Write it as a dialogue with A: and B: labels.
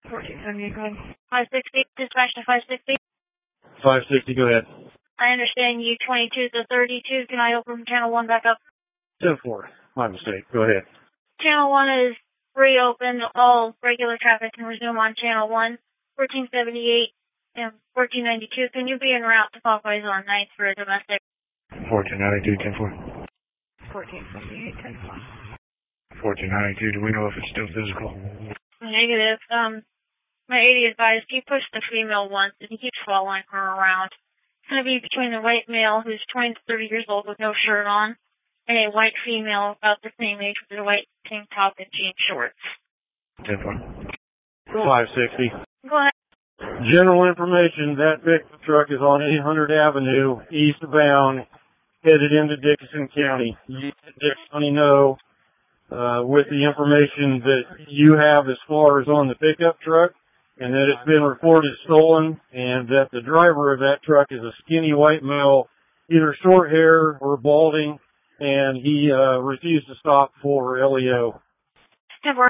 A: 1478, go ahead.
B: 560, dispatch to 560.
C: 560, go ahead.
B: I understand you 22 to 32. Can I open channel 1 back up?
C: 10-4. My mistake. Go ahead.
B: Channel 1 is reopened. All regular traffic can resume on channel 1. 1478 and 1492. Can you be en route to Folkways on 9th for a domestic?
C: 1492, 10-4.
A: 1478, 10-4.
C: 1492, do we know if it's still physical?
B: Negative. My AD advised he pushed the female once and he keeps following her around. It's going to be between the white male who's 20 to 30 years old with no shirt on and a white female about the same age with a white tank top and jean shorts.
C: 10-4. 560.
B: Go ahead.
C: General information, that pickup truck is on 800 Avenue, eastbound, headed into Dickinson County. You let Dickinson County know with the information that you have as far as on the pickup truck, and that it's been reported stolen, and that the driver of that truck is a skinny white male, either short hair or balding, and he refused to stop for LEO.